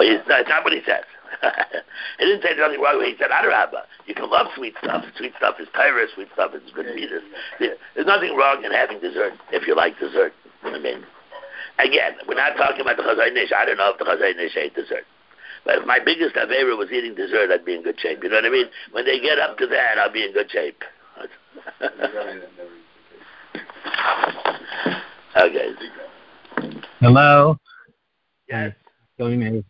It's not what he says. He didn't say there's nothing wrong with it. He said, Adarabba, you can love sweet stuff. Sweet stuff is tyrus, sweet stuff is good meters. There's nothing wrong in having dessert if you like dessert. You know what I mean? Again, we're not talking about the Chazai Nish. I don't know if the Chazai Nish ate dessert. But if my biggest Avera was eating dessert, I'd be in good shape. You know what I mean? When they get up to that, I'll be in good shape. Okay. Hello. Yes. In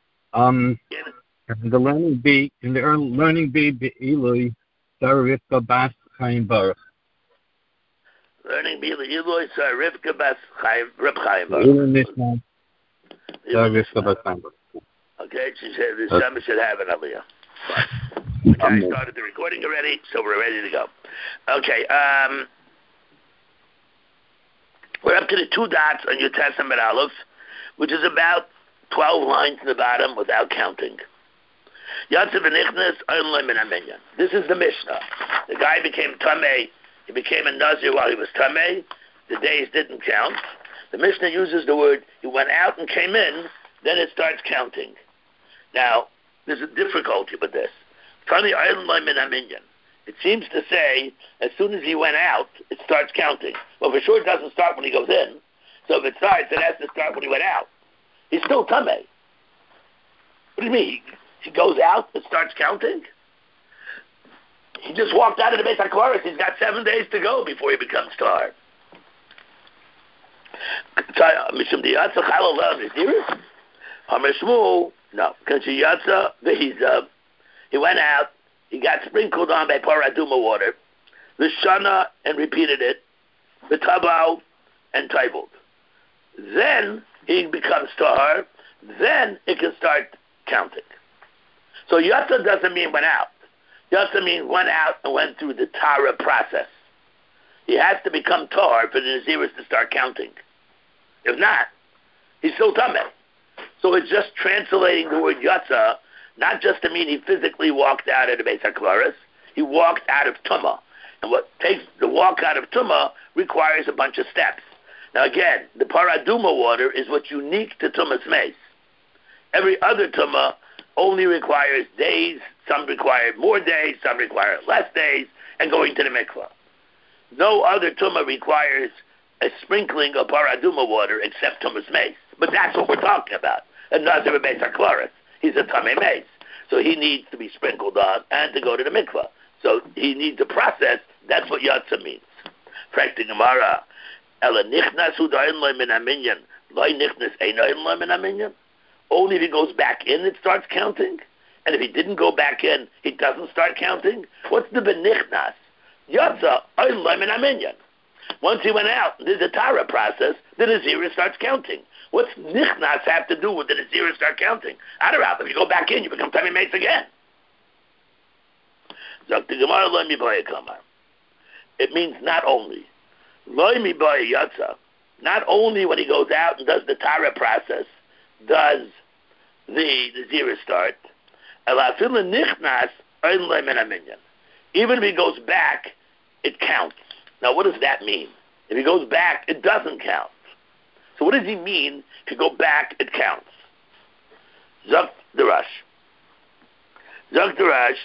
the learning bee, Eloi, Sarah Rivka Bas Chaim Baruch. Learning bee Eloi, Sarah Rivka Bas Reb Chaim Baruch. Sarah Rivka Bas Chaim Baruch. Okay, she said the Shema should have an Aliyah. Okay, I started the recording already, so we're ready to go. Okay, we're up to the 2 dots on your Testament Aleph, which is about 12 lines in the bottom without counting. Yatzav v'nichnas olam min aminyan. This is the Mishnah. The guy became Tameh. He became a Nazir while he was Tameh. The days didn't count. The Mishnah uses the word, he went out and came in, then it starts counting. Now, there's a difficulty with this. It seems to say, as soon as he went out, it starts counting. Well, for sure it doesn't start when he goes in. So if it starts, it has to start when he went out. He's still Tameh. What do you mean? He goes out, it starts counting? He just walked out of the Beis HaKlaros. He's got 7 days to go before he becomes Tar. No, because he went out, he got sprinkled on by Paraduma water, the Shana, and repeated it, the Tabal, and Taibot. Then he becomes Tahar, then it can start counting. So Yatsa doesn't mean went out. Yatsa means went out and went through the Tara process. He has to become Tahar for the Naziris to start counting. If not, he's still Tameh. So it's just translating the word Yatsa, not just to mean he physically walked out of the Beis HaKlaros, he walked out of Tumah. And what takes the walk out of Tumah requires a bunch of steps. Now again, the Paraduma water is what's unique to Tumah's Mace. Every other Tumah only requires days, some require more days, some require less days, and going to the mikvah. No other Tumah requires a sprinkling of Paraduma water except Tumah's Mace. But that's what we're talking about. A Nazir Beis HaKlaros. He's a Tamei Mace. So he needs to be sprinkled on and to go to the mikvah. So he needs a process. That's what Yatsa means. Frank the Gemara. Ela nichnas hu da'in loy min aminyan. Loy nichnas einoin loy min aminyan. Only if he goes back in, it starts counting. And if he didn't go back in, he doesn't start counting. What's the benichnas? Yatsa oin loy min aminyan. Once he went out, there's a Tara process, the Nazirah starts counting. What's Nichnas have to do with the Nazirah start counting? Adarab, if you go back in, you become Tamei Mace again. It means not only. Not only when he goes out and does the Tara process, does the Nazirah start. Even if he goes back, it counts. Now, what does that mean? If he goes back, it doesn't count. So what does he mean if you go back, it counts? Zok Darash. Zok Darash.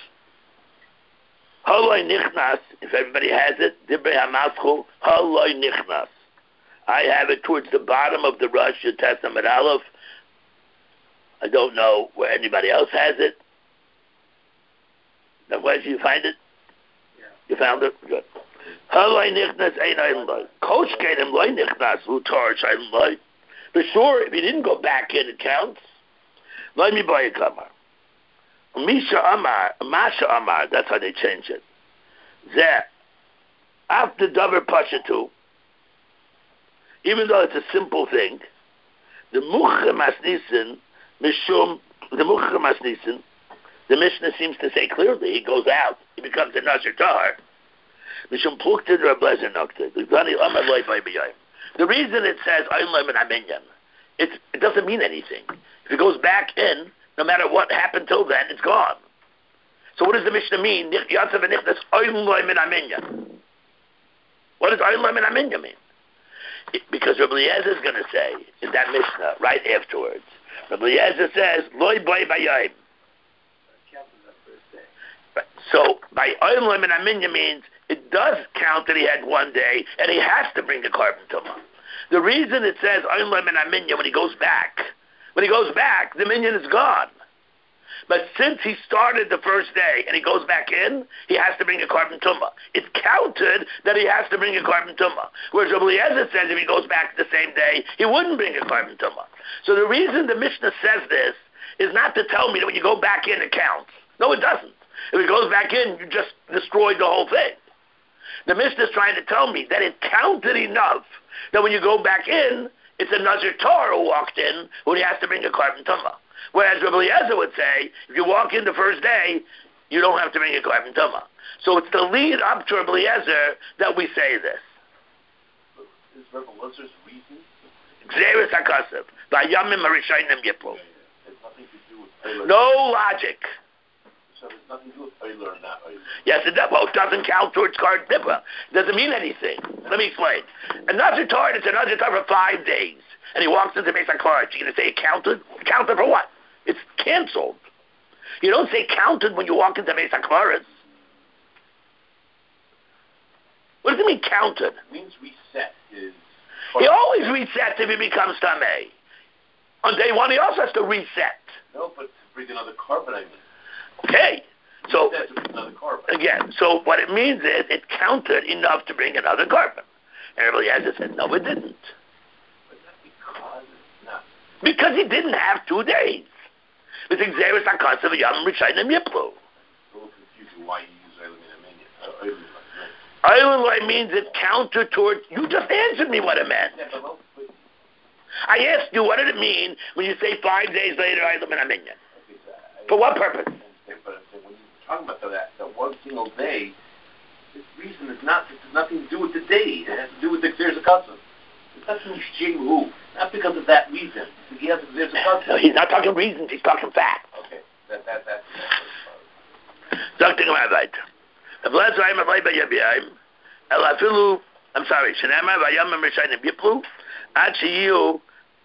Haloi Nichnas. If everybody has it, Dibrei HaMaschu. Haloi Nichnas. I have it towards the bottom of the Rosh Testament Aleph. I don't know where anybody else has it. Now, where did you find it? Yeah. You found it? Good. For sure, if he didn't go back in, it counts. Let me buy a kamar. Misha Amar, Masha Amar, that's how they change it. There, after Davar Pashatu, even though it's a simple thing, the Muchem Asnisin, Mishum, the Muchem Asnisin, the Mishnah seems to say clearly, he goes out, he becomes a Nazir Tahar. The reason it says it doesn't mean anything. If it goes back in, no matter what happened till then, it's gone. So what does the Mishnah mean? What does Olam mean? Because Rabbi Eliezer is going to say in that Mishnah right afterwards, Rabbi Eliezer says, Loi boy bayayim. So by Olam and Aminya means it does count that he had one day and he has to bring a carbon tumah. The reason it says Olam and Aminya when he goes back, the minion is gone. But since he started the first day and he goes back in, he has to bring a carbon tumah. It's counted that he has to bring a carbon tumah. Whereas Rabbi Eliezer says if he goes back the same day, he wouldn't bring a carbon tumah. So the reason the Mishnah says this is not to tell me that when you go back in, it counts. No, it doesn't. If he goes back in, you just destroyed the whole thing. The Mishnah is trying to tell me that it counted enough that when you go back in, it's a Nazir Torah who walked in when he has to bring a carbon tumah. Whereas Rabbi Eliezer would say, if you walk in the first day, you don't have to bring a carbon tumah. So it's the lead up to Rabbi Eliezer that we say this. Is Rabbi Eliezer's reason? Xeris HaKasav. Vayamim HaRishayim Yiplu. It's nothing to do with Eiler. No logic. So it's nothing to do with Eiler and not Eiler. Yes, it does. Well, it doesn't count towards carbon tumah. It doesn't mean anything. Let me explain. A Nazir Torah, it's a Nazir Torah for 5 days. And he walks into Beis HaKaret. You're going to say it counted? Counted for what? It's canceled. You don't say counted when you walk into Beis HaKaret. What does it mean counted? It means reset his... He always resets if he becomes Tameh. On day one, he also has to reset. No, but to bring another carbon, I mean. Okay. So, To bring another carbon. again, so what it means is it counted enough to bring another carbon. And Rabbi Eliezer said, no, it didn't. But not because it's not. Because he didn't have 2 days. It's Xeris HaKasav Yam Rishayim Yiplu. It's a little confusing why you use Eiler and Aminya. Eilu means it counted towards. You just answered me what it meant. Yeah, but I asked you what did it mean when you say 5 days later Eilu and Aminya. okay, so For what purpose? But I'm saying when you're talking about that one single day, the reason is not. It has nothing to do with the day. It has to do with the Xeris HaKasav. It's nothing who. Not because of that reason. He has Xeris HaKasav. No, he's not talking reasons. He's talking facts. Okay, that's Dr. Gemara I'm sorry. Shenema vayamim rishayim yiplu ad sheyu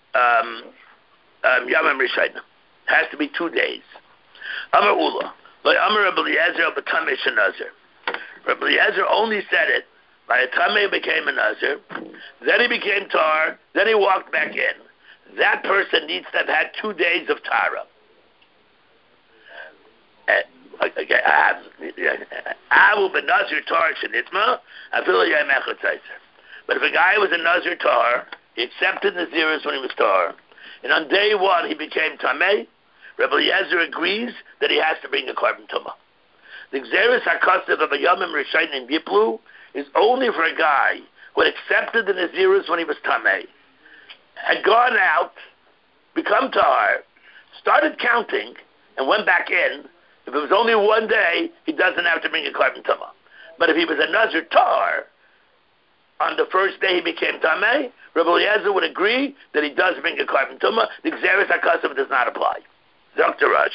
yamim rishayim. Has to be 2 days. Amar Ula. Amar Rabbi Eliezer b'tamei shenazir. Rabbi Eliezer only said it by a tamei became a nazir. Then he became tar. Then he walked back in. That person needs to have had 2 days of tara. But if a guy was a Nazir Tar, he accepted Nazirus when he was Tar, and on day one he became Tameh, Rabbi Eliezer agrees that he has to bring a carbon tumah. The Xeris HaKasav of a Yamim Rishayim Yiplu is only for a guy who had accepted the Nazirus when he was Tameh, had gone out, become Tar, started counting, and went back in. If it was only 1 day, he doesn't have to bring a carbon tumah. But if he was a Nazir Tar, on the first day he became Tameh, Rabbi Eliezer would agree that he does bring a carbon tumah. The Xeris HaKasav does not apply. Dr. Rush.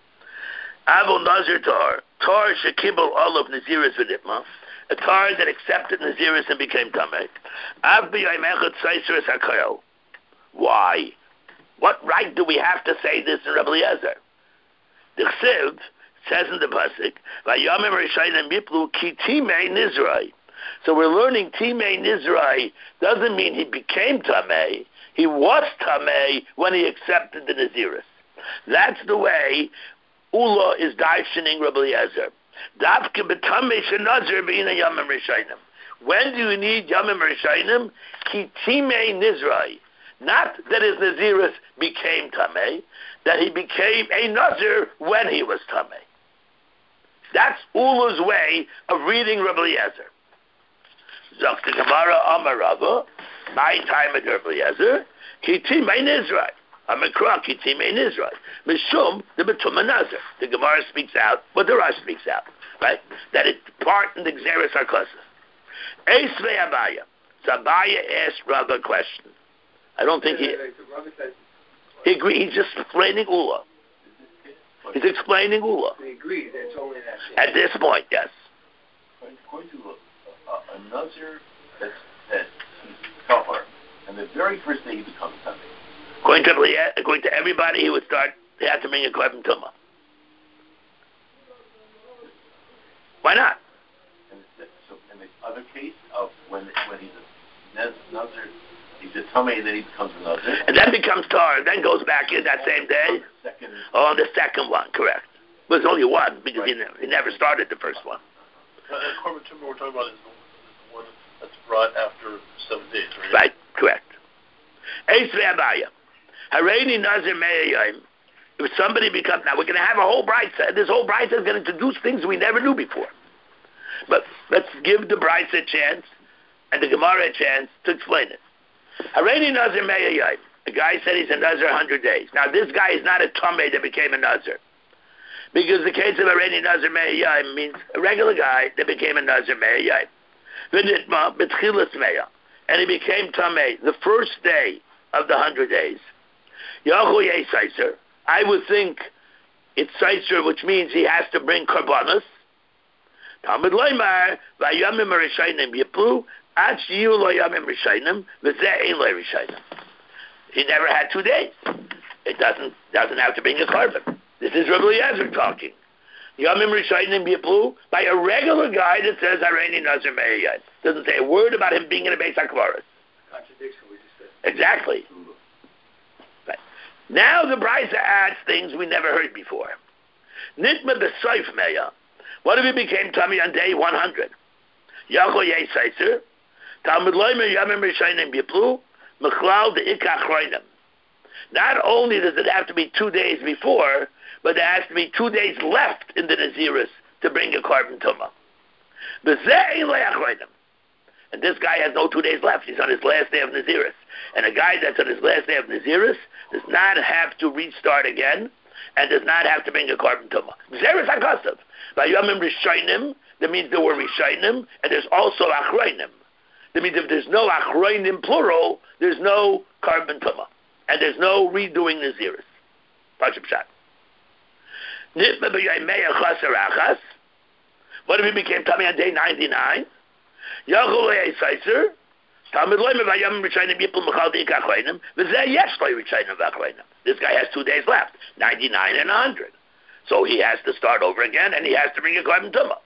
Avol Nazir Tar. Tar shekibel olav Nazirus v'nitma. A Tar that accepted Nazirus and became Tameh. Av b'yayim echad tzaiseres hakoyel. Why? What right do we have to say this in Rabbi Eliezer? The Chsiv says in the pasuk, "Vayamim rishayim yiplu ki timei nizrai." So we're learning timei nizrai doesn't mean he became tamei. He was tamei when he accepted the nazirus. That's the way Ula is darshaning Rabbi Eliezer. Davke b'tamei shenazir b'ina yamim rishayim. When do you need yamim rishayim? Ki timei nizrai. Not that his nazirus became tamei, that he became a nazir when he was tamei. That's Ula's way of reading Rabbi Eliezer. Zakta Gemara Amar Rava, my time at Rabbi Eliezer, Kiti mein Nizrai. Amakra Kiti mein Nizrai. Mishum the Betum Nazir. The Gemara speaks out, but the Rash speaks out, right? That it's part in the Xeris HaKasav. Eisvei Abaya. So Abaya asked Rava a question. I don't think he agreed. He's just explaining Ula. He's explaining Ula. He agrees. It's only that. At this point, yes. According to a Nazir that he's Tahar, and the very first day he becomes Tameh. According to everybody, he had to bring a korban tumah. Why not? So in the other case of when he's a nazir, he's a tummy and then he becomes a nazir. And then becomes tar, and then goes back in that same day? On the second one, correct. But it's only one, because he never started the first one. Korban tumah we're talking about is the one that's brought after 7 days, right? Right, correct. Eis ve'abaya. Hareini nazir me'ayim. If somebody becomes... Now, we're going to have a whole brayta. This whole brayta is going to introduce things we never knew before. But let's give the brayta a chance and the Gemara a chance to explain it. Hareini nazir me'ayim. The guy said he's a nazir 100 days. Now, this guy is not a tameh that became a nazir. Because the case of Hareini nazir me'ayim means a regular guy that became a nazir me'ayim. V'nitma b'tchilas me'ah. And he became tameh the first day of the 100 days. Yahu yei I would think it's Seiser, which means he has to bring Karbanos. Talmud Loimar, Vayamim Rishainim Yiplu, Ad Shiyu Loyamim Rishainim, V'zeh Ein Lo Rishainim. He never had 2 days. It doesn't have to bring a carbon. This is Rabbi Eliezer talking. Yamim Rishainim Yiplu, by a regular guy that says Hareini Nazir Me'ayim. Doesn't say a word about him being in a Beis HaKvaros. Contradiction we just said. Exactly. Now the Brisa adds things we never heard before. Nitma b'soif meya. What if he became tummy on day 100? Yachol yei seiser. Talmud loimer yamim rishayim yiplu. Mechlal de'ikach roinim. Not only does it have to be 2 days before, but there has to be 2 days left in the Naziris to bring a korban tumah. B'zeh ein le'ach roinim. And this guy has no 2 days left. He's on his last day of Naziris. And a guy that's on his last day of Naziris does not have to restart again and does not have to bring a korban tumah. Naziris HaKasav. By Yomim Rishaynim, that means there were Rishaynim, and there's also Achraynim. That means if there's no Achraynim plural, there's no korban tumah. And there's no redoing Naziris. Pashut Pshat. Nitma b'yaymeya chaser achas. What if he became tummy on day 99? Yachol Seiser, Talmud Loimer Vayamim Rishayim Yipul Mechal De'ikach Roinim, V'zeh Yesh Lo Rishayim V'Achroinim. This guy has 2 days left, 99 and 100. So he has to start over again, and he has to bring a korban tumah.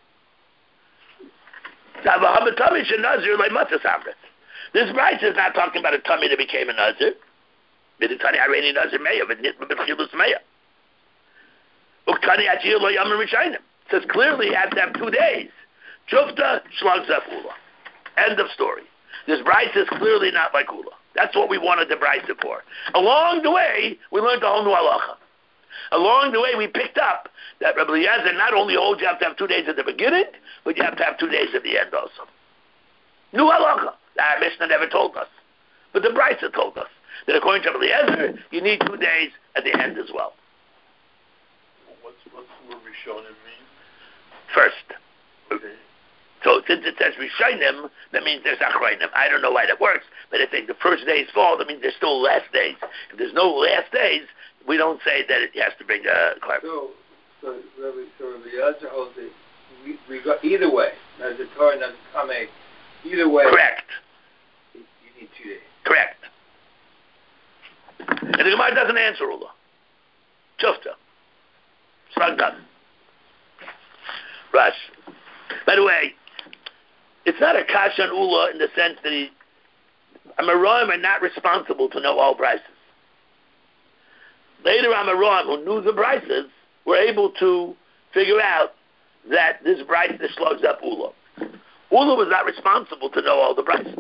This Brayta is not talking about a tummy that became a nazir. B'Tani Hareini Nazir Meya, V'Nitma B'Tchilus Meya. Uktani Achiyah Lo Yamim Rishayim. Says clearly he has to have 2 days. Shufta shlugs up Ula. End of story. This Brayta is clearly not like Ula. That's what we wanted the Brayta for. Along the way, we learned a whole new halacha. Along the way, we picked up that Rabbi Eliezer not only holds you have to have 2 days at the beginning, but you have to have 2 days at the end also. New halacha. Our Mishnah never told us. But the Brayta told us that according to Rabbi Eliezer, you need 2 days at the end as well. What's the word Rishonim mean? First. Okay. So since it says Rishayim, that means there's Achrayim. I don't know why that works, but if the first days fall, that means there's still last days. If there's no last days, we don't say that it has to bring a korban. So Rabbi Eliezer holds it. We got either way. As a Torah, as a Kameh, either way. Correct. You need 2 days. Correct. And the Gemara doesn't answer Ula. Shufta. Slug done. Rush. By the way, it's not a kasha on Ula in the sense that Amoraim are not responsible to know all prices. Later Amoraim, who knew the prices, were able to figure out that this price slugs up Ula. Ula was not responsible to know all the prices.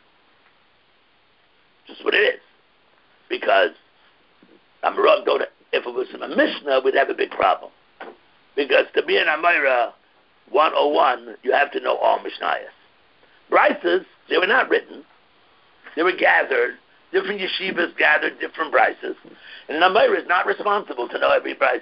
Just what it is. Because Amoraim don't, if it was a Mishnah, we'd have a big problem. Because to be an Amira 101, you have to know all Mishnayos. Brises, they were not written. They were gathered. Different yeshivas gathered different brises. And an Amira is not responsible to know every brisa.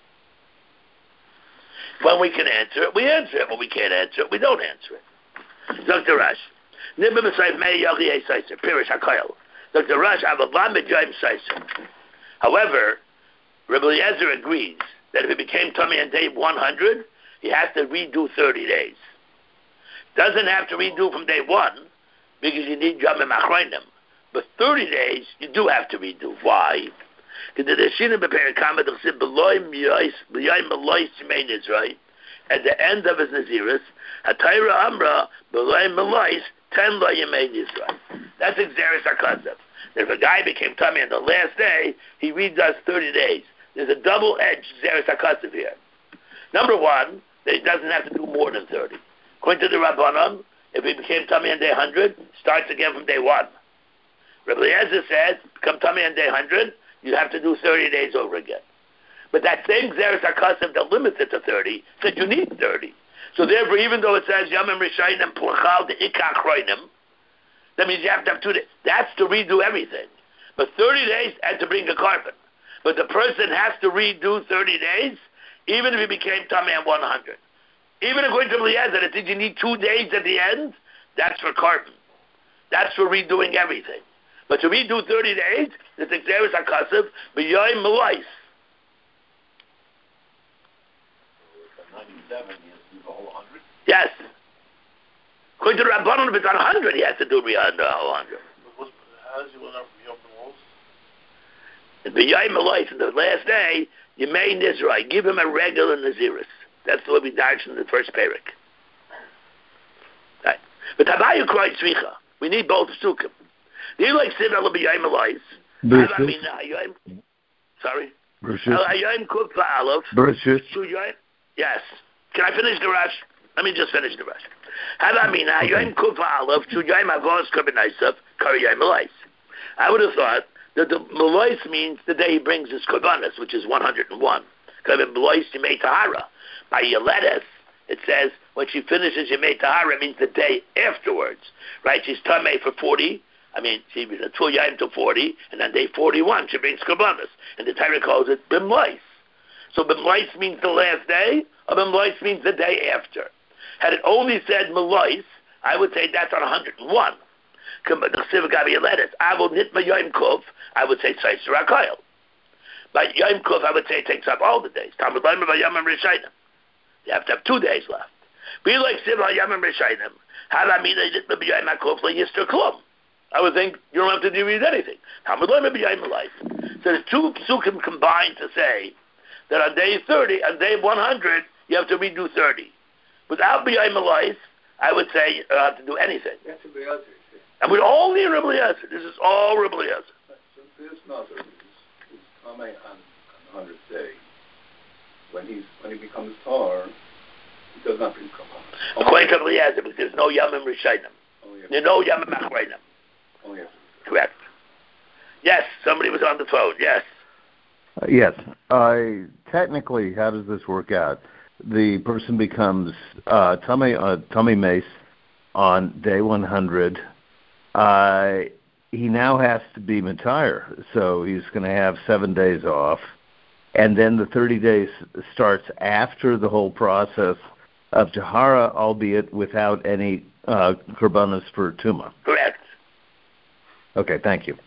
When we can answer it, we answer it. When we can't answer it, we don't answer it. Dr. Rush. Nibba B'Sayf Mei Yogi Ei Seiser. Pirish HaKoyel. Dr. Rush, Avavam B'Joyim Seiser. However, Rabbi Eliezer agrees that if it became tummy on day 100, he has to redo 30 days. Doesn't have to redo from day 1 because you need Yomim Achroinim. But 30 days, you do have to redo. Why? Because the Shina Beper Kama Dechsib Beloy Melois Yemein Israel. At the end of his Naziris, Hatayra Amra Beloy Melois 10 Lo Yemein Israel. That's Xeris HaKasav. If a guy became tummy on the last day, he redoes 30 days. There's a double-edged Xeris HaKasav here. Number one, that he doesn't have to do more than 30. According to the Rabbanon, if he became tummy on day 100, starts again from day 1. Rabbi Eliezer says, become tummy on day 100, you have to do 30 days over again. But that same Xeris HaKasav that limits it to 30 said you need 30. So therefore, even though it says Yamim Rishayim Plachal de Ikach Roinim, that means you have to have 2 days. That's to redo everything. But 30 days and to bring a carbon. But the person has to redo 30 days, even if he became tummy on 100. Even according to Eliezer, that you need 2 days at the end, that's for carbon. That's for redoing everything. But to redo 30 days, it's Xeris HaKasav, B'yoyim Melois. 97, he has to do the whole 100? Yes. According to the Rabbanon, if it's on 100, he has to do the whole 100. How does he learn out from Yom Kippur? And B'yoyim Melois, on the last day, you made Nizra. Give him a regular Naziris. That's what we darshan in the first parak. Right. But Tabayu Kroy Tzvicha. We need both Sukkim. Do you like Siv Ela B'yoyim Melois? Sorry? Hayayim Kuf Ba'alov. Yes. Can I finish the rush? Let me just finish the rush. Havamina Hayayim Kuf Ba'alov. Chuyayim Avos Korbanaisav. Kariyayim Melois. I would have thought that the Melois means the day he brings his Korbanos, which is 101. Because in Melois Yemei Tahara. By Yeledes, it says when she finishes Yemei Tahara, it means the day afterwards. Right? She's Tamei for 40. She was a full Yom to 40, and on day 41 she brings Korbanos. And the Torah calls it Bimlois. So Bimlois means the last day, or Bimlois means the day after. Had it only said Melois, I would say that's on 101. I would say Tzaiser HaKoil. But Yom Kuf, I would say, takes up all the days. You have to have 2 days left. Be like Siva Yamim Rishayim. I would think you don't have to read anything. So the two psukim combined to say that on day 30, on day 100, you have to redo 30. Without B'yayim Elois, I would say you don't have to do anything. That's a Eliezer. And we all need Rabbi Eliezer. This is all Rabbi Eliezer. So this Nazir is coming on 100th day. When he becomes tar, he does not become tar. According to Rabbi Eliezer, because there's no Yamim Rishayim. There's no Yamim Achrayim. Correct. Yes, somebody was on the phone. Yes. Yes. Technically, how does this work out? The person becomes tummy mace on day 100. He now has to be Matire, so he's going to have 7 days off. And then the 30 days starts after the whole process of Tahara, albeit without any Korbanos for Tuma. Correct. Okay, thank you.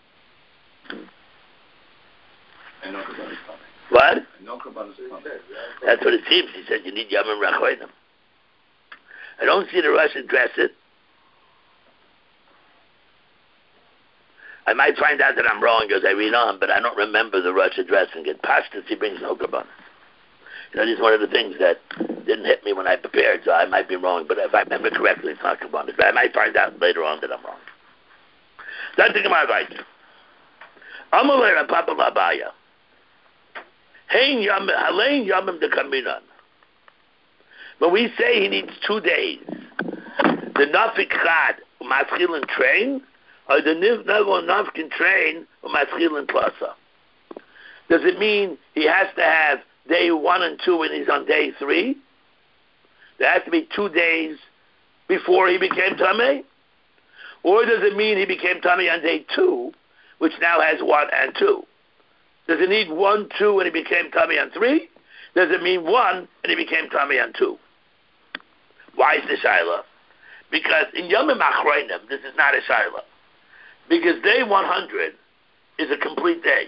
And no Korbanos coming. What? And no Korbanos coming. That's what it seems. He said you need Yamim Rachoinim. I don't see the Rush address it. I might find out that I'm wrong as I read on, but I don't remember the Rush addressing it. Pashtus, he brings no Korbanos. This is one of the things that didn't hit me when I prepared, so I might be wrong. But if I remember correctly, it's not Korbanos. But I might find out later on that I'm wrong. Dann take my advice. Amalei Rapapa Labaya. Hein Halein Yamim de Kaminan. When we say he needs 2 days, the Nafik Chad Maschil and train, or the Nafik can train Maschil and Plasa. Does it mean he has to have day 1 and 2 and he's on day 3? There has to be 2 days before he became Tameh? Or does it mean he became Tameh on day 2, which now has 1 and 2? Does it need 1, 2, and he became Tameh on 3? Does it mean 1 and he became Tameh on 2? Why is this Shaila? Because in Yomim Achrayim, this is not a Shaila. Because day 100 is a complete day.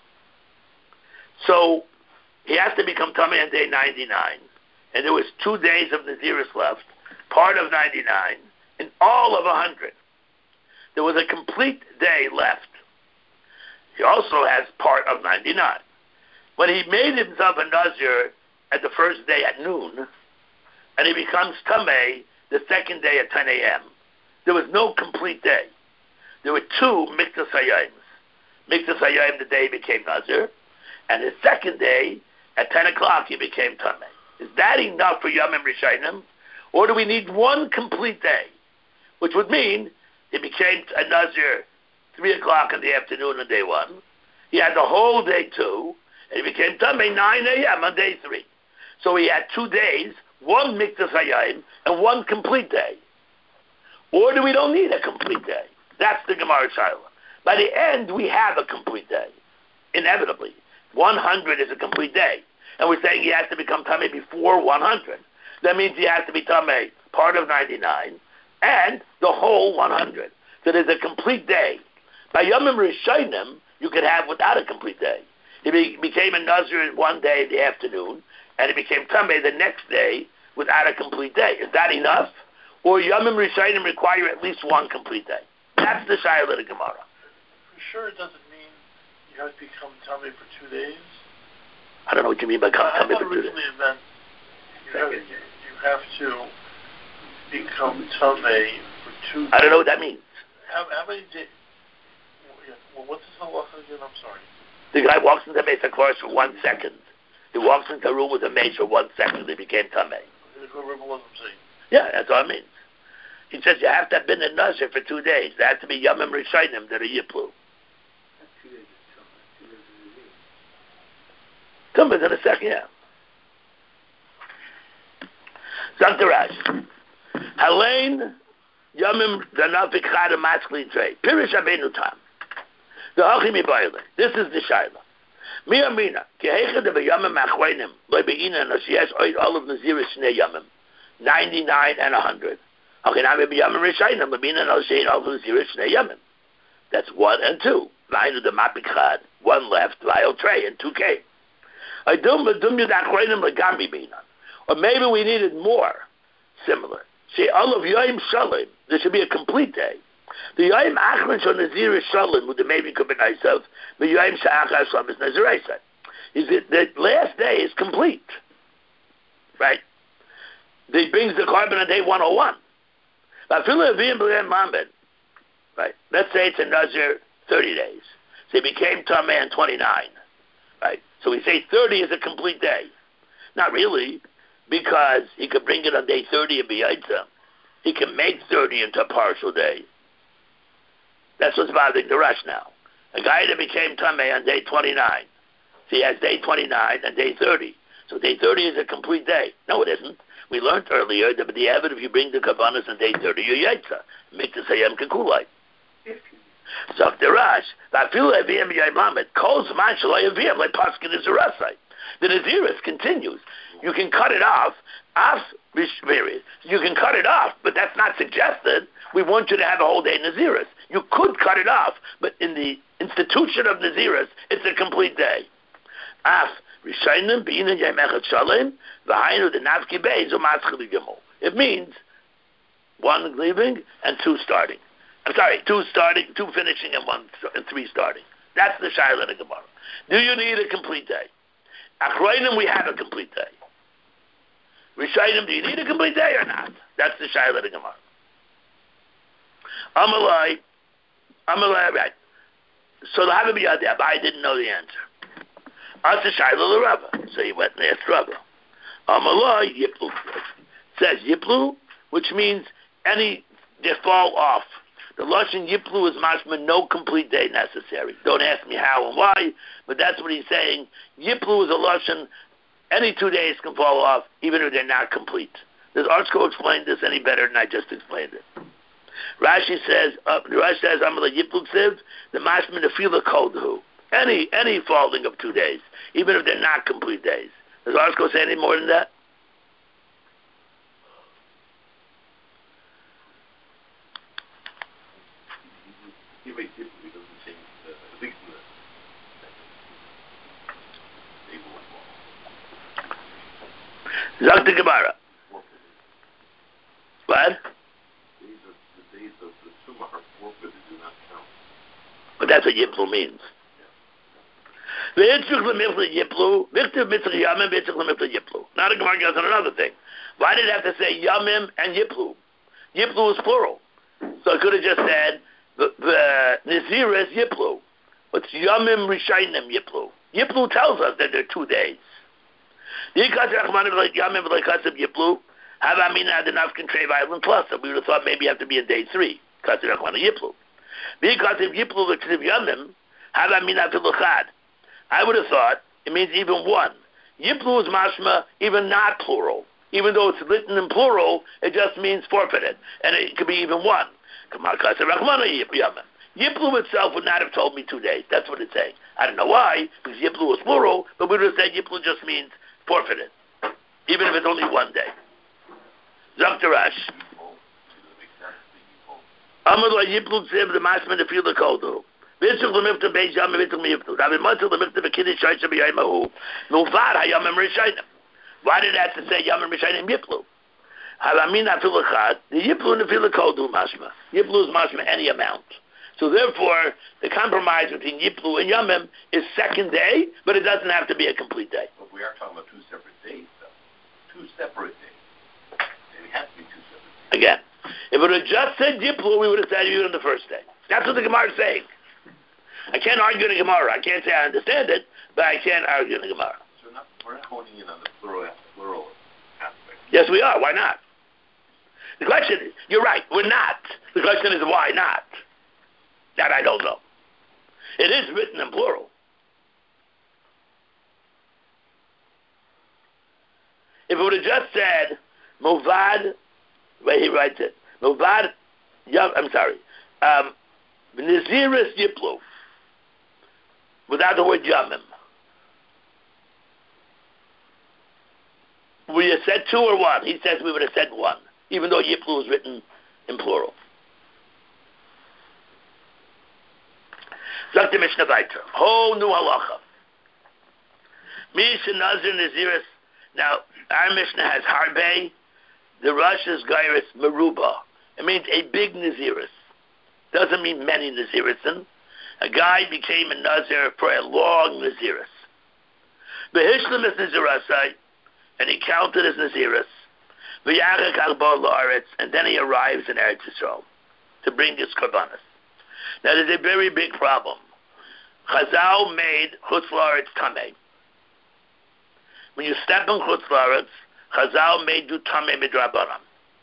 So he has to become Tameh on day 99. And there was 2 days of Naziris left, part of 99, and all of 100. there was a complete day left. He also has part of 99. When he made himself a Nazir at the first day at noon, and he becomes Tameh the second day at 10 a.m., there was no complete day. There were two Mikdas Hayoms. Mikdas Hayom the day he became Nazir, and his second day at 10 o'clock he became Tameh. Is that enough for Yomim Rishonim? Or do we need one complete day? Which would mean he became a Nazir 3 o'clock in the afternoon on day 1. He had the whole day 2, and he became Tameh 9 a.m. on day 3. So he had 2 days, one Mikdas Hayom, and one complete day. Or do we don't need a complete day? That's the Gemara Shaila. By the end, we have a complete day. Inevitably. 100 is a complete day. And we're saying he has to become Tameh before 100. That means he has to be Tameh part of 99 and the whole 100. So there's a complete day. By Yomim Rishonim, you could have without a complete day. He became a Nazir one day in the afternoon, and he became Tameh the next day without a complete day. Is that enough? Or Yomim Rishonim require at least one complete day? That's the Shaila of the Gemara. For sure it doesn't mean you have to become Tameh for 2 days? I don't know what you mean by Tameh for 2 days. Originally it meant you have to become Tameh for 2 days. I don't know what that means. How many days? Well, what's this halacha again? I'm sorry. The guy walks into Beis HaKodesh for 1 second. He walks into a room with a maid for 1 second. He became Tameh. Yeah, that's what I mean. He says you have to have been a Nazir for 2 days. There has to be Yomim Rishonim that are Yiplu. Tameh in a second, yeah. Zantarash. Halein Yomim Danavik Chada Matzli Trey. Pirish Abenu Tam. The Hachimi Baile. This is the Shaila. Mi Amina. Kehechad of Yomim Achweinim. Loi Beina Nasiyesh Oid Olav Nazir Shnei Yomim. 99 and 100. Okay, now maybe Yomim Rishonim. Lebina Nasiyesh Olav Nazir Shnei Yomim. That's 1 and 2. Vainu the Mapik Chad. 1 left. Vail Trey and 2 came. Or maybe we needed more. Similar. Say Olav Yoim Shalom. There should be a complete day. The Yoim Achron Shon Nazir Shalom with the maybe could be nice of the Yoim Sha'achar Shalom is Naziraisa. Is it the last day is complete? Right? They brings the carbon on day 101. Right? Let's say it's a Nazir 30 days. So he became Tameh on 29. Right? So we say 30 is a complete day. Not really, because he could bring it on day 30 and be Yaitza. He can make 30 into a partial day. That's what's bothering the rush now. A guy that became Tameh on day 29. So he has day 29 and day 30. So day 30 is a complete day. No, it isn't. We learned earlier that the evidence if you bring the Kavanas on day 30, you're Yaitza. Make the Sayam Kekulai. So the Rash, I feel like VM Yaimamet calls man shalai VM like Paskin is a Rasai. The Naziris continues. You can cut it off. You can cut it off, but that's not suggested. We want you to have a whole day Naziris. You could cut it off, but in the institution of Naziris, it's a complete day. Af Rishainim being in Yaimechat Shalem, V'hainu the Navki Beis U'Matzchili Gimel. It means 1 leaving and 2 starting. I'm sorry, 2 starting, 2 finishing, and 3 starting. That's the Shaila of the Gemara. Do you need a complete day? Achroinim, we have a complete day. Rishayim, do you need a complete day or not? That's the Shaila of the Gemara. Amalai, right. So the Habib Yadeh, I didn't know the answer. Asked the Shaila the Rabba. So he went and asked Rabba. Amalai, Yiplu. It says Yiplu, which means they fall off. The Lashon Yiplu is mashma, no complete day necessary. Don't ask me how and why, but that's what he's saying. Yiplu is a Lashon, any 2 days can fall off, even if they're not complete. Does Arsko explain this any better than I just explained it? Rashi says, Amala Yiplu Ksiv, the mashma nefila kodhu. Any falling of 2 days, even if they're not complete days. Does Arsko say any more than that? Zak the Gemara. What? the days of the Tumah are forfeited, do not count. But that's what Yiplu means. Now the Gemara goes on another thing. Why did it have to say Yamim and Yiplu? Yiplu is plural. So it could have just said the Naziris Yiplu. It's Yamim Rishainim Yiplu. Yiplu tells us that there are 2 days. Plus, we would have thought maybe you have to be in day 3. Because if Yiplu looks at Yamim, I would have thought it means even 1. Yiplu is mashma, even not plural. Even though it's written in plural, it just means forfeited. And it could be even 1. Yiplu itself would not have told me 2 days. That's what it's saying. I don't know why, because Yiplu is plural, but we would have said Yiplu just means forfeited. Even if it's only 1 day. Zaktarash. Amar la Yiplu tzib the mashma the field of kodu. Why did it have to say Yamim Rishayim Yiplu? The Yiplu and the Fila Kodu mashma. Yiplu is mashma any amount. So therefore, the compromise between Yiplu and Yamim is 2nd day, but it doesn't have to be a complete day. But we are talking about 2 separate days, though. 2 separate days. They have to be 2 separate days. Again, if it would have just said Yiplu, we would have said you on the 1st day. That's what the Gemara is saying. I can't argue in the Gemara. I can't say I understand it, but I can't argue in the Gemara. So we're not honing in on the plural aspect. Yes, we are. Why not? The question is, you're right, we're not. The question is, why not? That I don't know. It is written in plural. If it would have just said, Movad, where he writes it, Movad, Naziris Yiplu, without the word Yamim. Would you have said 2 or 1? He says we would have said 1, even though Yiplu is written in plural. Dr. Mishnah Vayter, whole new halacha. Misha Nazir Naziris. Now, our Mishnah has Harbe, the Rosh is Gairis Meruba. It means a big Naziris. Doesn't mean many Nazirisin. A guy became a Nazir for a long Naziris. Behishlam is Nazirasai, and he counted as Naziris. V'yachak al-bar la'aretz, and then he arrives in Eretz Yisrael to bring his korbanos. Now there's a very big problem. Chazal made Chutz La'aretz Tameh. When you step in Chutz La'aretz, Chazal made you Tameh Midrabanan.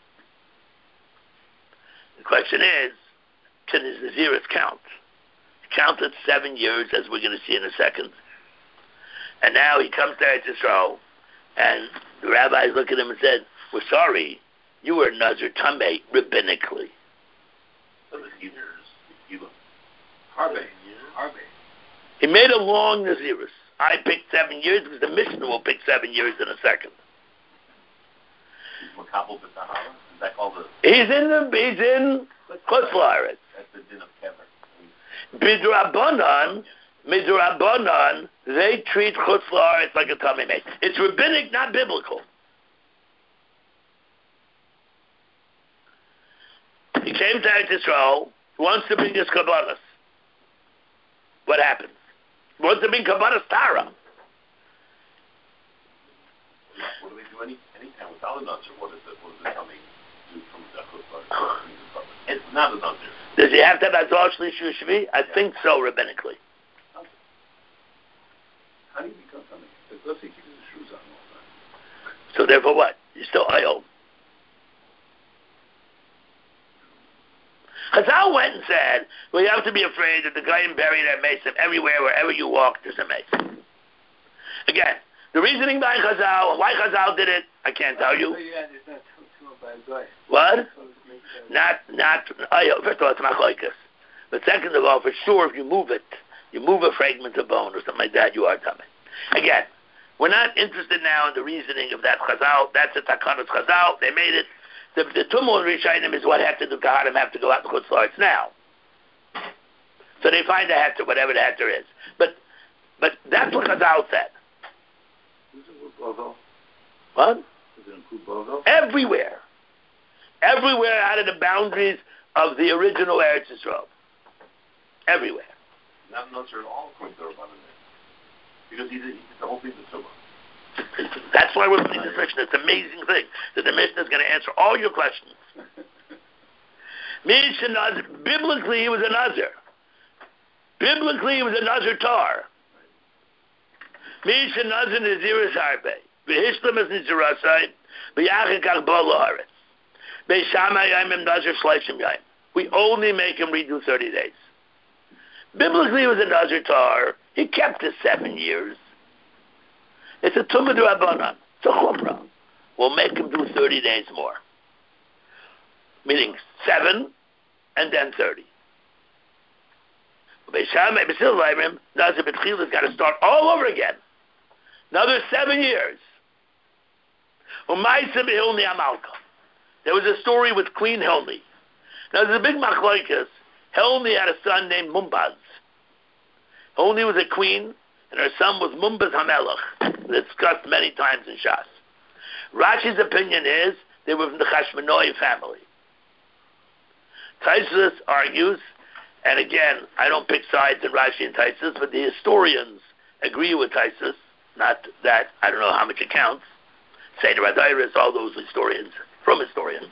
The question is, can his Naziris count? He counted 7 years, as we're going to see in a second. And now he comes to Eretz Yisrael, and the rabbis look at him and said, we're sorry, you were Nazir Tameh rabbinically. He made a long Naziris. I picked 7 years because the Mishnah will pick 7 years in a second. Is that called the... He's in Chutz La'aretz. That's the din of kever. Midrabanan, they treat Chutz La'aretz like a Tameh Meis. It's rabbinic, not biblical. He came to Eretz Yisrael, wants to bring his Kabbalas. What happens? He wants to bring Kabbalas Tara. What do we do anytime without a Nazir? What is it coming do from the Chutz? It's not a Nazir. Does he have to have Azor Shlishi Shvi? I think so, rabbinically. How do you become something? Let's say he keeps his shoes on all the time. So therefore what? You're still Ayol. Chazal went and said, well, you have to be afraid that the guy buried at Mesa everywhere, wherever you walk, there's a Mesa. Again, the reasoning behind Chazal, why Chazal did it, I can't tell you. What? Not, first of all, it's machlokes. But second of all, for sure, if you move a fragment of bone or something like that, you are tummy. Again, we're not interested now in the reasoning of that Chazal. That's a Takanus Chazal. They made it. The Tumul Rishayim is what have to do. Kahanim have to go out to Chutz La'aretz now. So they find a heter, whatever the heter is. But that's what Chazal said. Does it include Bovel? What? Does it include Bovel? Everywhere out of the boundaries of the original Eretz Yisrael. Everywhere. Not Nazir at all, according to the Rabbanan. Because he did the whole thing with Tumah. That's why we're putting this Mishnah. It's an amazing thing that the Mishnah is going to answer all your questions. Biblically, he was a Nazir. Biblically, he was a Nazir Tar. Misha Nazir Naziris Harbe. V'hishlam is Nazirasai. V'yachin kach bo la'aretz. V'shamay yayim Nazir shleishim yayim. We only make him redo 30 days. Biblically, he was a Nazir Tar. He kept his 7 years. It's a Tumah D'Rabbanan. It's a Chumrah. We'll make him do 30 days more. Meaning 7 and then 30. Nazir B'tchilah's got to start all over again. Another 7 years. There was a story with Queen Helmi. Now there's a big machlokes. Helmi had a son named Mumbaz. Helmi was a queen, and her son was Mumbaz HaMelech. Discussed many times in Shas. Rashi's opinion is they were from the Chashmonai family. Taisus argues, and again, I don't pick sides in Rashi and Taisus, but the historians agree with Taisus. Not that, I don't know how much it counts. Seder Adairis, all those historians, from historians.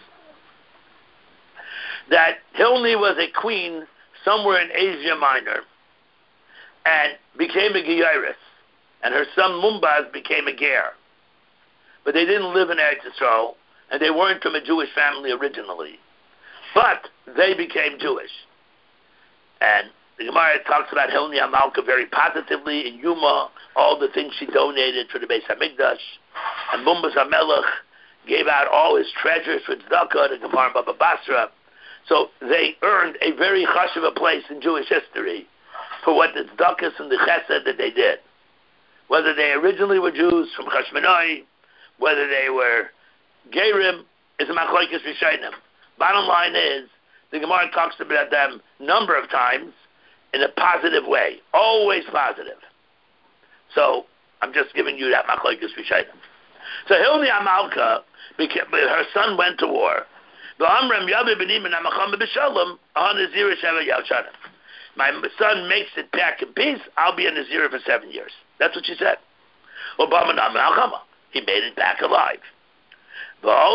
That Hilni was a queen somewhere in Asia Minor and became a Geiris, and her son Mumbaz became a Ger. But they didn't live in Eretz Yisrael, and they weren't from a Jewish family originally. But they became Jewish. And the Gemara talks about Hilni HaMalka very positively in Yuma, all the things she donated for the Beis HaMikdash. And Mumbaz HaMelech gave out all his treasures for tzedakah, the Gemara Baba Basra. So they earned a very chashuv place in Jewish history for what the tzedakahs and the chesed that they did. Whether they originally were Jews from Chashmonai, whether they were Gerim, is a machlokes rishonim. Bottom line is, the Gemara talks about them a number of times in a positive way, always positive. So I'm just giving you that machlokes rishonim. So Hilni HaMalka, her son went to war. My son makes it back in peace, I'll be a Nazir for 7 years. That's what she said. He made it back alive. So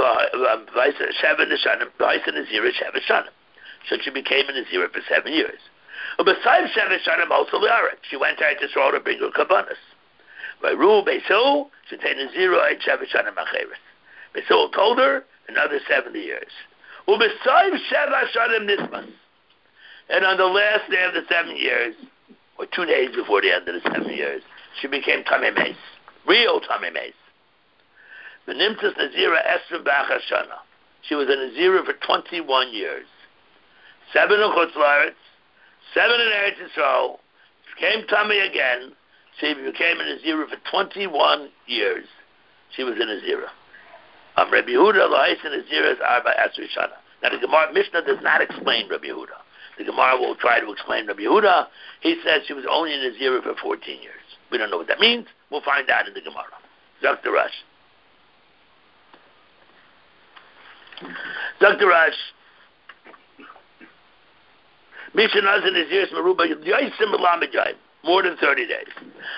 she became a Nazir for 7 years. She went to Israel to bring her kabbanis. Beisil told her another 70 years. And on the last day of the 7 years, or 2 days before the end of the 7 years, she became Tamei Meis, real Tamei Meis. Benimtzas Nazira Esrim B'ach Hashana. She was a Nazira for 21 years. 7 in Chutz La'aretz, 7 in Eretz Yisrael. She became Tamei again. She became a Nazira for 21 years. She was a Nazira. Rabbi Yehuda L'hais Nazira is Arba Esri Shana. Now the Gemara Mishnah does not explain Rabbi Yehuda. The Gemara will try to explain Rabbi Yehuda. He says she was only in Nazira for 14 years. We don't know what that means. We'll find out in the Gemara. Dr. Rush. Dr. Rush. Misha Nazir Naziris Maruba Yoisim Lamidjai. More than 30 days.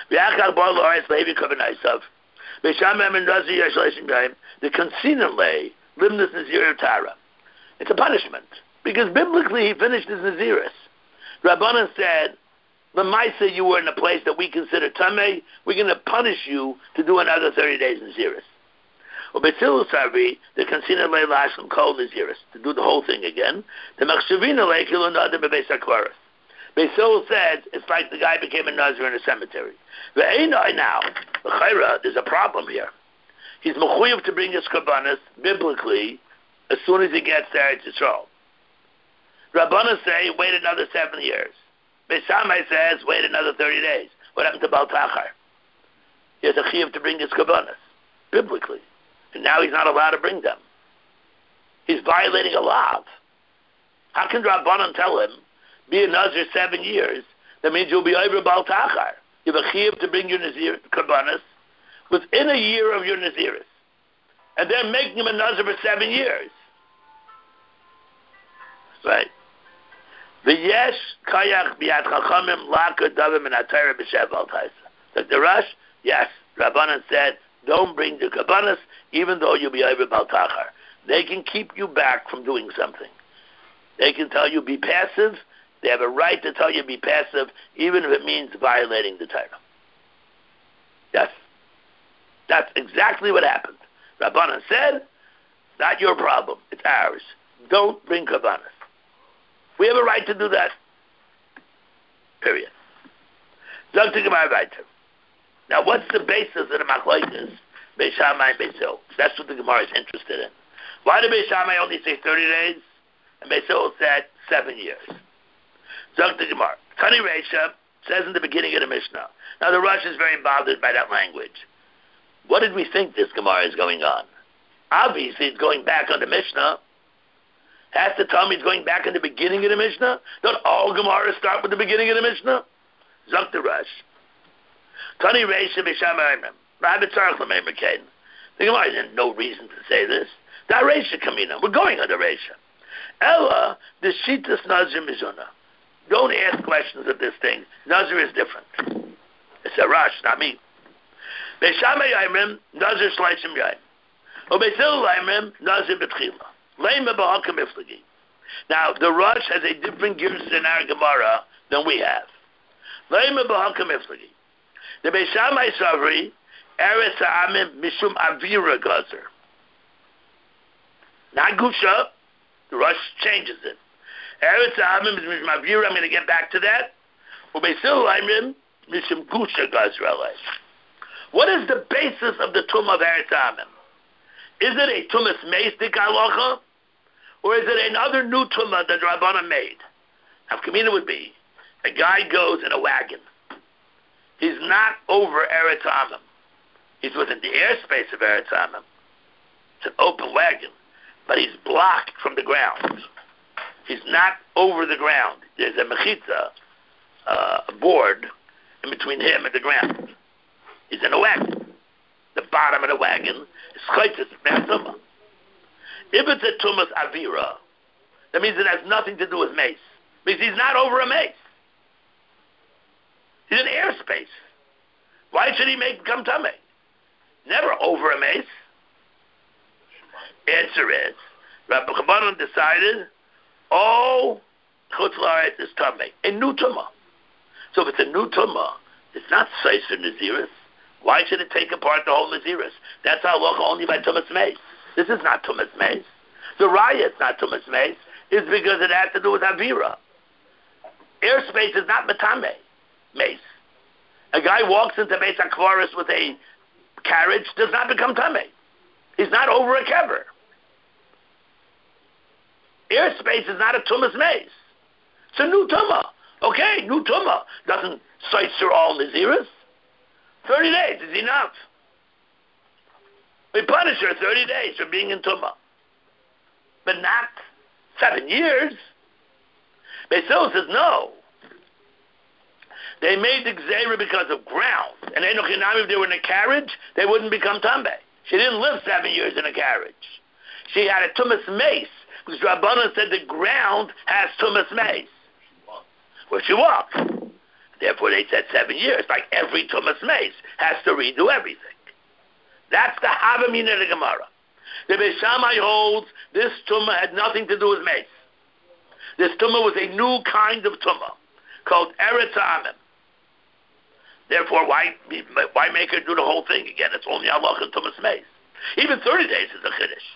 The concealment lay, Limnus Nazir Tara. It's a punishment. Because biblically he finished his Naziris. Rabbanan said, L'maisa, you were in a place that we consider Tamei, we're going to punish you to do another 30 days Naziris. Ubetsilu Sarvi, the concealment lay Lashim Kol Naziris, to do the whole thing again. The Machshavina lay Kilonada Bebeis HaKvaris. Beisil said it's like the guy became a Nazir in a cemetery. Now, there's a problem here. He's mechuyev to bring his karbanos biblically as soon as he gets there to Yisrael. Rabbanan say wait another 7 years. Beis Shammai says wait another 30 days. What happened to Baal Tachar? He has a chiyuv to bring his karbanos biblically, and now he's not allowed to bring them. He's violating a law. How can Rabbanan tell him? Be a Nazir 7 years, that means you'll be over Baal Tachar. You have a chiyuv to bring your Nazir karbanos within a year of your Naziris. And then making him a Nazir for 7 years. Right. V'yesh kayach b'yad chachamim laka davim min atayra b'shev al taisa. Like the Rush, yes, Rabbanan said, don't bring the kabbanas, even though you'll be over baltachar. They can keep you back from doing something. They can tell you be passive. They have a right to tell you be passive, even if it means violating the Torah. Yes. That's exactly what happened. Rabbanan said, not your problem, it's ours. Don't bring kabbanas. We have a right to do that. Period. Zog to Gemara weiter. Now, what's the basis of the machlokes? Beis Shammai and Beis Hillel. That's what the Gemara is interested in. Why did Beis Shammai only say 30 days? And Beis Hillel said 7 years. Zog to Gemara. Tani Reisha says in the beginning of the Mishnah. Now, the Rosh is very bothered by that language. What did we think this Gemara is going on? Obviously, it's going back on the Mishnah. Has to tell me it's going back in the beginning of the Mishnah? Don't all Gemaras start with the beginning of the Mishnah? Zok the Rosh. Tani Reisha B'Sham Aimim. Rabbit Tzarech L'Meim Mekain. The Gemara has no reason to say this. The Reisha Kamina. We're going on the Reisha. Ella, the Shitas Nazir Mizuna. Don't ask questions of this thing. Nazir is different. It's a Rosh, not me. B'Sham Aimim, Nazir Shleishim Yaim. O Beis Hillel Aimim, Nazir B'Tchila. Now, the Rosh has a different gears in our Gemara than we have. The Beis Shammai Savri, Eretz Ha'amim Mishum Avira Gazer. Not Gusha, the Rosh changes it. Eretz Ha'amim is Mishum Avira, I'm going to get back to that. Beis Hillel Aimim Mishum Gusha Gazer. What is the basis of the Tumah of Eretz Ha'amim? Is it a Tumas Meistik Halacha? Or is it another new Tumah that Rabbanan made? Now, Kamina would be, a guy goes in a wagon. He's not over Eretz Ha'amim. He's within the airspace of Eretz Ha'amim. It's an open wagon. But he's blocked from the ground. He's not over the ground. There's a mechitza, a board, in between him and the ground. He's in a wagon. The bottom of the wagon is chaytzis tumah. If it's a tumas avira, that means it has nothing to do with mace. Because he's not over a mace. He's in airspace. Why should he become tamei? Never over a mace. Answer is, Rabbi Chabanon decided, chutz la'aretz is tamei, a new tumah. So if it's a new tumah, it's not seiser naziris. Why should it take apart the whole naziris? That's halacha only by tumas mace. This is not tumas mace. The raya is not tumas mace. It's because it has to do with avira. Airspace is not matame mace. A guy walks into Beis HaKvaris with a carriage, does not become tamei. He's not over a kever. Airspace is not a tumas mace. It's a new tumah. Okay, new tumah. Doesn't seiser all naziris. 30 days is enough. We punish her 30 days for being in tumah. But not 7 years. Beis Hillel says no. They made the gzeira because of ground. And if they were in a carriage, they wouldn't become tamei. She didn't live 7 years in a carriage. She had a tumas mace, because Rabbanan said the ground has tumas mace. Where she walked. Therefore they said 7 years, like every tumas mace has to redo everything. That's the Havamina of the Gemara. The Beis Shammai holds this tumah had nothing to do with mace. This tumah was a new kind of tumah called Eretz Ha'amim. Therefore, why make her do the whole thing again? It's only halacha and tumas mace. Even 30 days is a chiddush.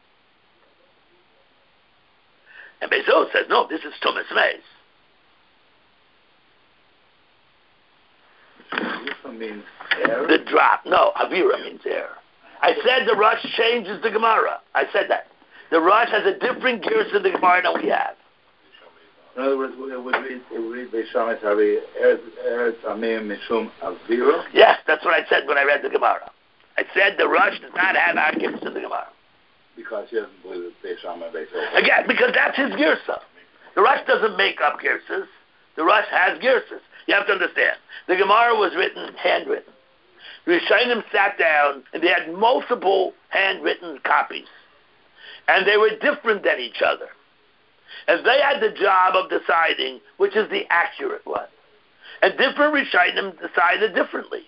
And Beis Hillel says, no, this is tumas mace. Avira means air? The drop. No, Avira means air. I said the Rosh changes the Gemara. I said that. The Rosh has a different gears to the Gemara than we have. In other words, it would read Beis Shammai Tavi Eretz Ha'amim Mishum Avira? Yes, that's what I said when I read the Gemara. I said the Rosh does not have our gears to the Gemara. Because he doesn't believe that Beis Shammai Beis Hillel. Again, because that's his girsa. The Rosh doesn't make up girsas. The Rosh has girsas. You have to understand. The Gemara was written, handwritten. The Rishonim sat down, and they had multiple handwritten copies. And they were different than each other. And they had the job of deciding which is the accurate one. And different Rishonim decided differently.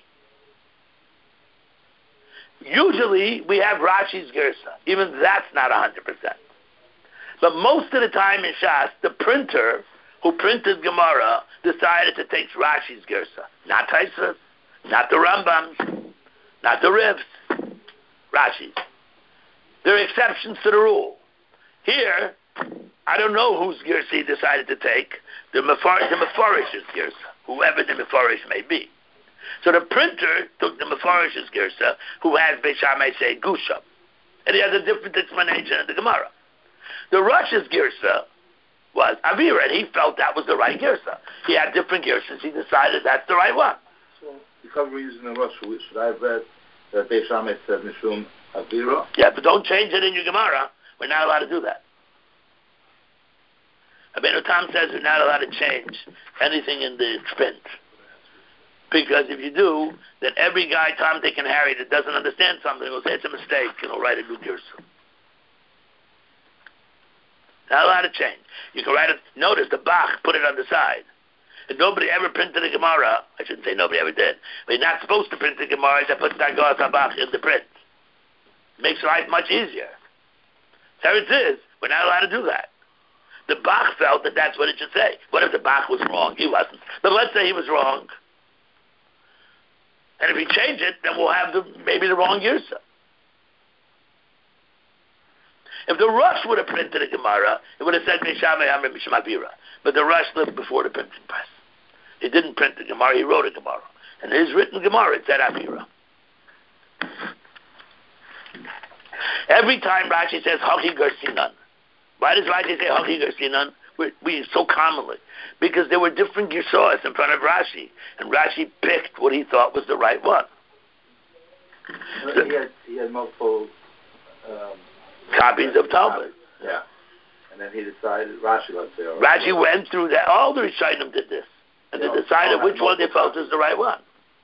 Usually, we have Rashi's Gersa. Even that's not 100%. But most of the time in Shas, the printer who printed Gemara decided to take Rashi's Gersa. Not Taisas, not the Rambams, not the Rivs, Rashi's. There are exceptions to the rule. Here, I don't know whose Gersa he decided to take. The Mefarish's Gersa, whoever the Mefarish may be. So the printer took the Mefarish's Gersa, who has Beis Shammai say Gusha. And he has a different explanation in the Gemara. The Rosh's Gersa was Avira, and he felt that was the right Gersa. He had different Gersas. He decided that's the right one. So, because we're using the Rosh, should I have read that Beis Shammai said Mishum Avira? Yeah, but don't change it in your Gemara. We're not allowed to do that. Rabbeinu Tam says we're not allowed to change anything in the print. Because if you do, then every guy, Tom, Dick, and Harry, that doesn't understand something will say it's a mistake and will write a new Gersa. Not allowed to change. You can write it. Notice the Bach put it on the side. And nobody ever printed a Gemara. I shouldn't say nobody ever did. But you're not supposed to print the Gemara that puts Dagas HaBach in the print. Makes life much easier. So it is. We're not allowed to do that. The Bach felt that that's what it should say. What if the Bach was wrong? He wasn't. But let's say he was wrong. And if we change it, then we'll have maybe the wrong Yersa. If the Rosh would have printed a Gemara, it would have said Mishamei Amr Misham Avira. But the Rosh lived before the printing press. He didn't print the Gemara, he wrote a Gemara. And his written Gemara, it said Avira. Every time Rashi says Haki Garsinan, why does Rashi say Haki Garsinan? We so commonly. Because there were different Girsahs in front of Rashi. And Rashi picked what he thought was the right one. So he had multiple copies of Talmud. Yeah. And then he decided, Rashi, let's say. Rashi went through that. All the Rishonim did this. And they decided which one they felt was the right one.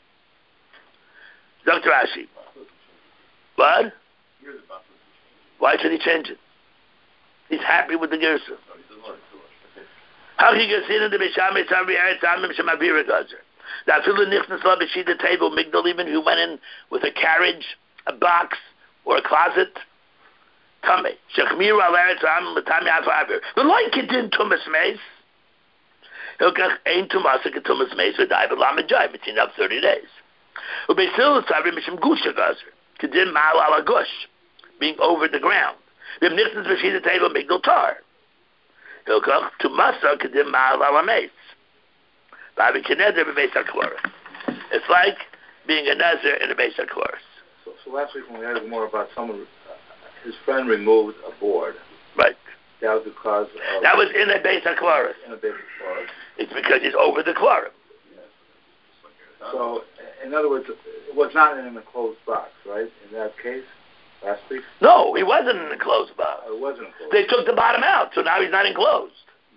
Dr. Rashi. What? Why should he change it? He's happy with the Gersa. How can you get in the Bishamay Savri Eretz Amim Shemavira Gazer? That Filu Nichnas La Beshida table Migdal, even who went in with a carriage, a box, or a closet. Tame. Shechmiru Al Eretz Amim Latami Afavir. The like it did Tumas Meis. Hilkach Ein Tumasik and Tumas Meis would die, but Lamed Jai, it's enough 30 days. Ubesil Savri Mishim Gusha Gazer. Kedin Mal Ala Gush, being over the ground. Vim Nichnas Beshida table Migdal Tar. Hilkach to Masa Kedim Ma'al Alameis. Babi Keneder Beis HaKloris. It's like being a Nazir in a Beis HaKloris. So last week when we had more about someone, his friend removed a board. Right. That was because of... That was in a Beis HaKloris. In a Beis HaKloris. It's because he's over the Klorim. Yes. So, in other words, it was not in an enclosed box, right? In that case? Last week? No, he wasn't in the closed box. It wasn't enclosed. They took the bottom out, so now he's not enclosed.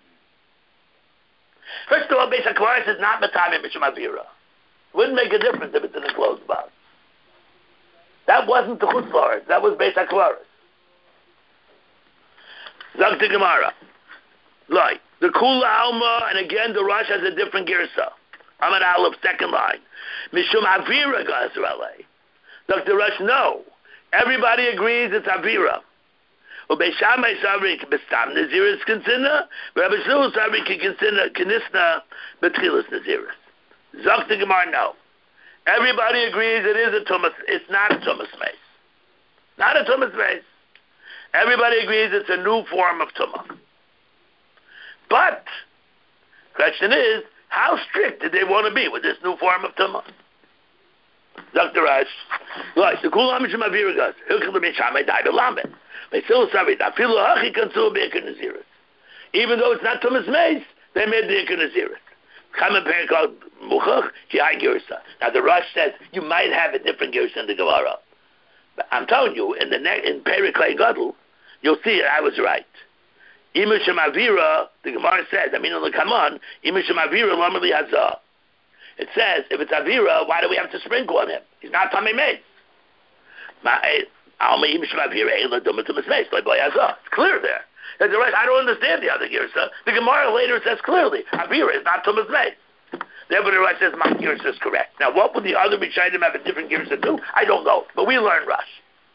First of all, Beis HaKloris is not Matami Mishum Avira. Wouldn't make a difference if it's in a closed box. That wasn't the Chutz La'aretz. That was Beis HaKloris. Zog to Gemara. Like, the Kula Alma, and again, the Rosh has a different Girsa. Amar Aleph, second line. Mishum Avira Gazrale. Dr. Rosh, no. Everybody agrees it's Avira. Beis Shammai Savri Bestam Naziris Kinsina, Rabbi Shmuel Savri Kinisna Betchilas Naziris. Zok the Gemara, no. Everybody agrees it is a Tumas. It's not a Tumas Meis. Not a Tumas Meis. Everybody agrees it's a new form of Tumah. But, question is, how strict did they want to be with this new form of Tumah? Dr. Rash, like the Kulam Mishum Avira Gas, Hilchel Beis Shammai died Lamed. They still say that Filu Hachi Kansul Be'ikar Naziris. Even though it's not Tumas Meis, they made the Ikar Naziris. Chaim Perek called Muchach Ki Hai Girsa. Now the Rash says you might have a different Girsa in the Gemara, but I'm telling you, in Perek Klei Gadol, you'll see it. I was right. Imu Shem Avira, the Gemara says, I mean, come on, Imu Shem Avira Lamali Hazah. It says, if it's Avira, why do we have to sprinkle on him? He's not Tamei Meis. It's clear there. And the rest, I don't understand the other Girsa. The Gemara later says clearly, Avira is not Tumas Meis. Therefore, the Rash says my Girsa is correct. Now, what would the other Rishayim have a different Girsa do? I don't know, but we learn Rash.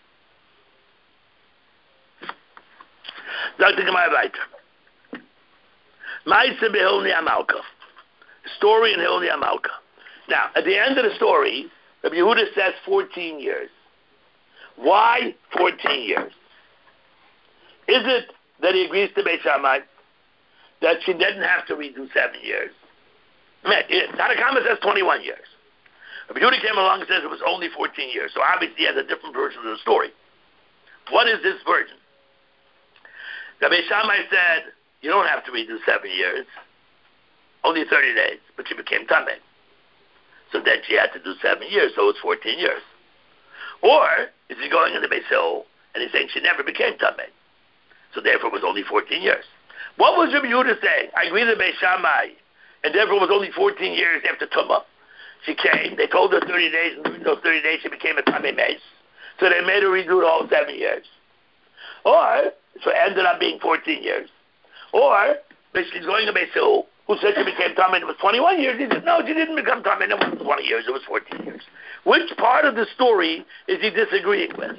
Dr. Gemara Weiter. Ma'aseh b'Hilni Amalka. Story in Hilni Amalka. Now, at the end of the story, Rabbi Yehuda says 14 years. Why 14 years? Is it that he agrees to Beis Shammai that she didn't have to redo 7 years? Tanakama says 21 years. Rabbi Yehuda came along and says it was only 14 years. So obviously he has a different version of the story. What is this version? Rabbi Shammai said, you don't have to redo 7 years. Only 30 days. But she became Tameh. So then she had to do 7 years, so it's 14 years. Or is he going into Beis Hillel and he's saying she never became Tameh? So therefore it was only 14 years. What was Rabbi Yehuda saying? I agree with Beis Shammai, and therefore it was only 14 years after Tumah. She came, they told her 30 days, and during those 30 days she became a Tameh Meis. So they made her redo the whole 7 years. Or, so it ended up being 14 years. Or, but she's going to Beis Hillel, who said she became Tameh and it was 21 years. He said, no, she didn't become Tameh and it wasn't 20 years, it was 14 years. Which part of the story is he disagreeing with?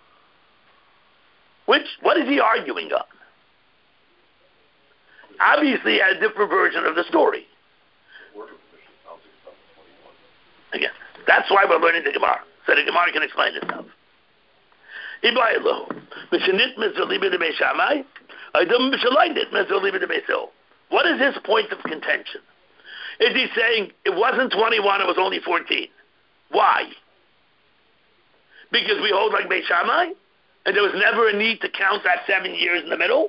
What is he arguing on? Obviously, he had a different version of the story. Again, that's why we're learning the Gemara, so the Gemara can explain itself. What is his point of contention? Is he saying it wasn't 21, it was only 14? Why? Because we hold like Beis Shammai, and there was never a need to count that 7 years in the middle?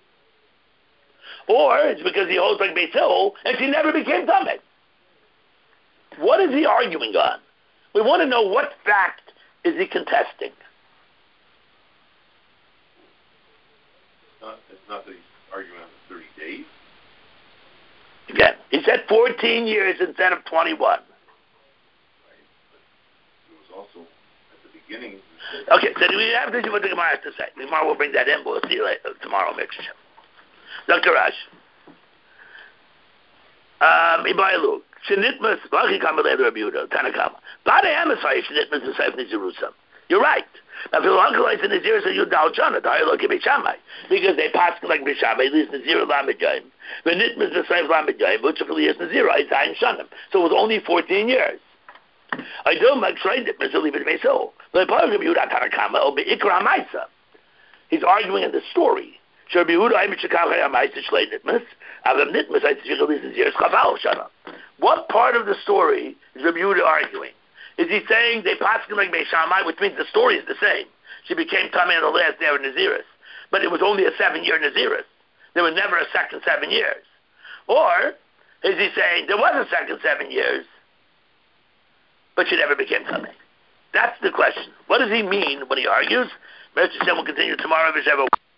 Or it's because he holds like Beis Hillel, and she never became Tameh? What is he arguing on? We want to know what fact is he contesting. It's not that he's arguing on the 30 days. Again, he said 14 years instead of 21. Right. But it was also at the beginning. Okay, so we have to see what the Gemara has to say. The Gemara will bring that in. We'll see you later, tomorrow, Mixture. Dr. Rash. Ibaylu. Shenitmas, Vachi Kamalei Rabbi Yehuda, Tanakama. Bade Amasai, Shenitmas, the Seif Nizirusa. You're right. Now, if you're localized in Nazir, so you Dal Chana, Dialogue Beis Shammai. Because they pass like Beis Shammai, at least Nazir Lamedjaim. The Nitmas, the Seif Lamedjaim, which affiliates Nazir, Isaim Shanim. So it was only 14 years. I don't make sure Nitmas will leave it Beis Hillel. The Rabbi Yehuda Tanakama will be Ikra Maisa. He's arguing in the story. What part of the story is Rabbi Yehuda arguing? Is he saying they passed him like Beis Shammai, which means the story is the same? She became Tameh in the last day of Naziris, but it was only a 7-year Naziris. There was never a second 7 years. Or is he saying there was a second 7 years, but she never became Tameh? That's the question. What does he mean when he argues? Mr. Shem will continue tomorrow.